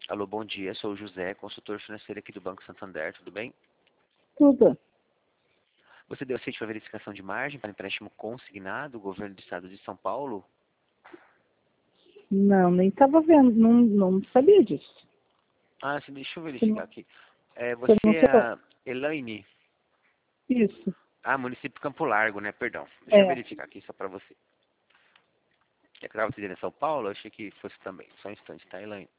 Alô, bom dia. Sou o José, consultor financeiro aqui do Banco Santander. Tudo bem? Tudo. Você deu aceite para verificação de margem para empréstimo consignado do governo do estado de São Paulo? Não, nem estava vendo, não sabia disso. Ah, sim, deixa eu Você verificar não, aqui. você Você não é falou. a Elaine? Isso. Ah, município Campo Largo, né? Perdão. Deixa eu É. verificar aqui só para você. É que eu estava dizendo em São Paulo, eu achei que fosse também. Só um instante, tá, Elaine?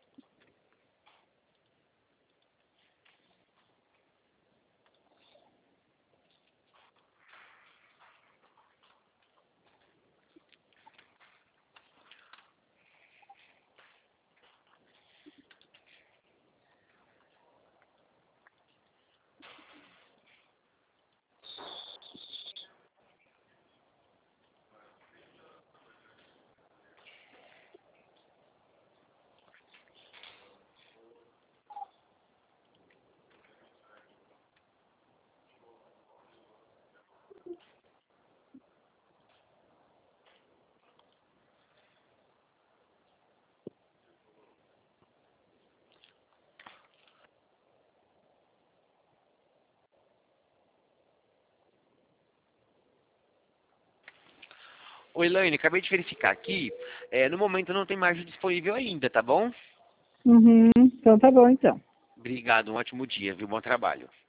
Oi, Elaine, acabei de verificar aqui. No momento não tem margem disponível ainda, tá bom? Uhum. Então tá bom, então. Obrigado, um ótimo dia, viu? Bom trabalho.